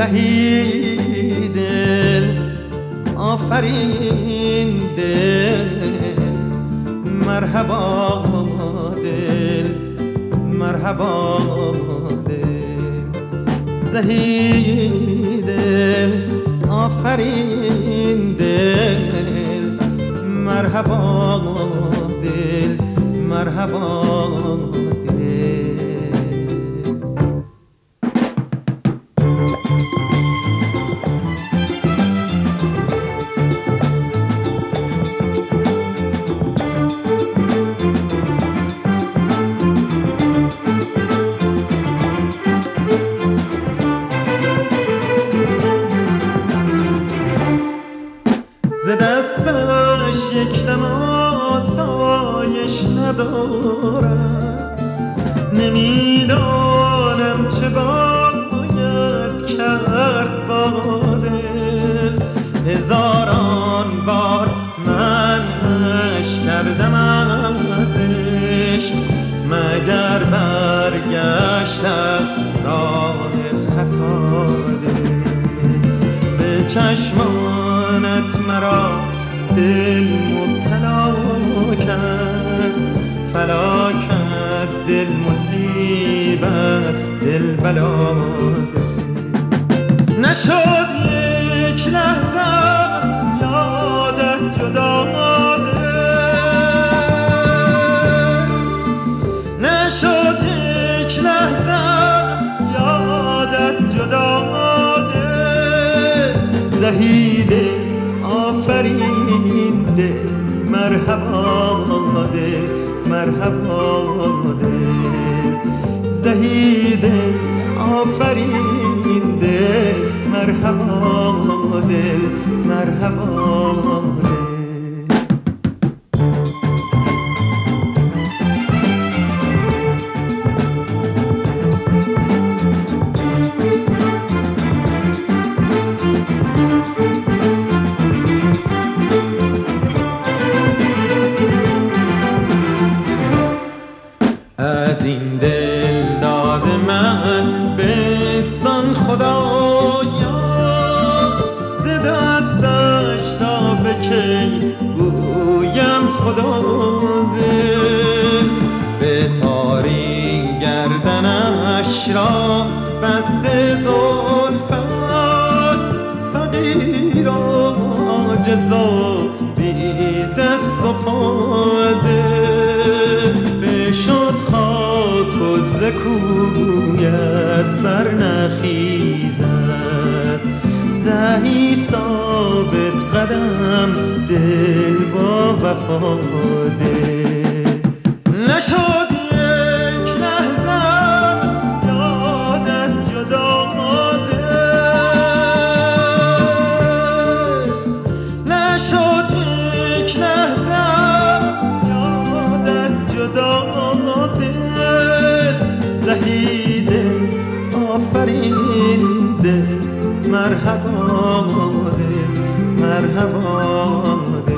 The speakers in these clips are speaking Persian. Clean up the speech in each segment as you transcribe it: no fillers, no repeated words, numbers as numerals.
زهی دل آفرین دل مرحبا دل مرحبا دل زهی دل آفرین دل مرحبا دل مرحبا ز دستش یک دم آسایش ندارم، نمیدانم چه باید کرد با دل. هزاران بار منش کردم ازش، مگر برگشت از راه خطا دل. به چشمانت مرا دل مبتلا کرد، فلاکت دل مصیبت دل بلا. نشد یک لحظه یادت جدا دل، نشد یک لحظه یادت جدا دل. زهید آفرین دل مرحبا دل مرحبا دل. زهی دل آفرین دل مرحبا دل مرحبا دل. از این دل داد من بستان خدایا، ز دستش تا به کی گویم خدا دل. به تاری گردنش را بسته زلفت، فقیر عاجز و بی دست و پا دل. بشد خاک و ز کویت برنخیزد، زهی ثابت قدم دل با وفا دل. نشد یک لحظه یادت جدا دل، نشد یک لحظه یادت جدا دل. زهی دل آفرین دل مرحبا دل مرحبا دل.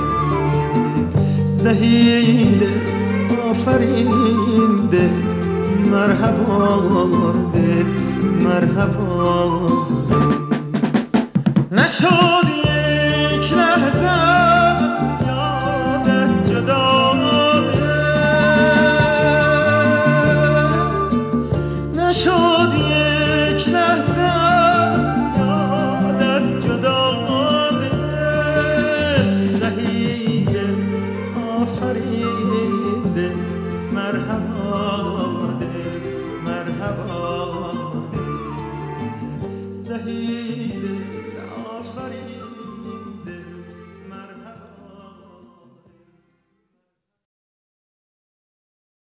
زهی دل آفرین دل مرحبا دل مرحبا دل. نشد یک لحظه یادت جدا دل، نشد یک لحظه یادت جدا دل. زهی دل آفرین دل مرحبا دل مرحبا